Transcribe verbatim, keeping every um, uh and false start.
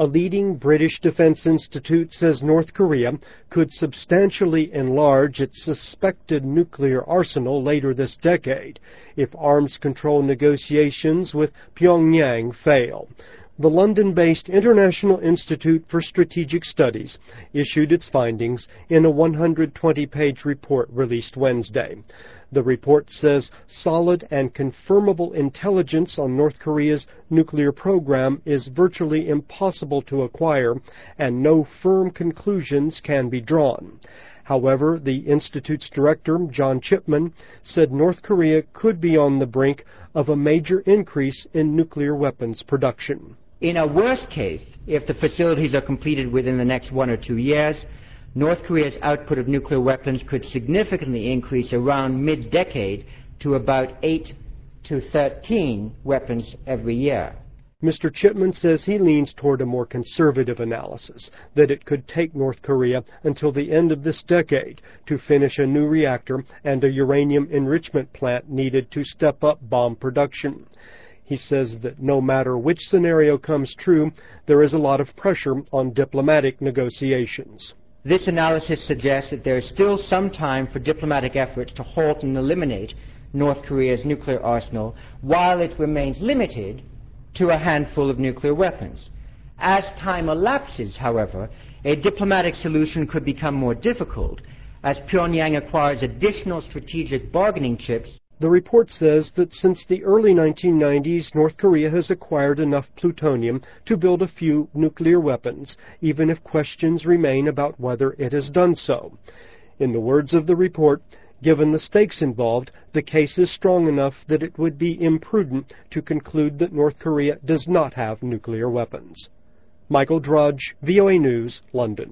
A leading British defense institute says North Korea could substantially enlarge its suspected nuclear arsenal later this decade if arms control negotiations with Pyongyang fail. The London-based International Institute for Strategic Studies issued its findings in a one hundred twenty page report released Wednesday. The report says solid and confirmable intelligence on North Korea's nuclear program is virtually impossible to acquire, and no firm conclusions can be drawn. However, the Institute's director, John Chipman, said North Korea could be on the brink of a major increase in nuclear weapons production. In a worst case, if the facilities are completed within the next one or two years, North Korea's output of nuclear weapons could significantly increase around mid-decade to about eight to thirteen weapons every year. Mister Chipman says he leans toward a more conservative analysis, that it could take North Korea until the end of this decade to finish a new reactor and a uranium enrichment plant needed to step up bomb production. He says that no matter which scenario comes true, there is a lot of pressure on diplomatic negotiations. This analysis suggests that there is still some time for diplomatic efforts to halt and eliminate North Korea's nuclear arsenal while it remains limited to a handful of nuclear weapons. As time elapses, however, a diplomatic solution could become more difficult as Pyongyang acquires additional strategic bargaining chips. The report says that since the early nineteen nineties, North Korea has acquired enough plutonium to build a few nuclear weapons, even if questions remain about whether it has done so. In the words of the report, given the stakes involved, the case is strong enough that it would be imprudent to conclude that North Korea does not have nuclear weapons. Michael Drudge, V O A News, London.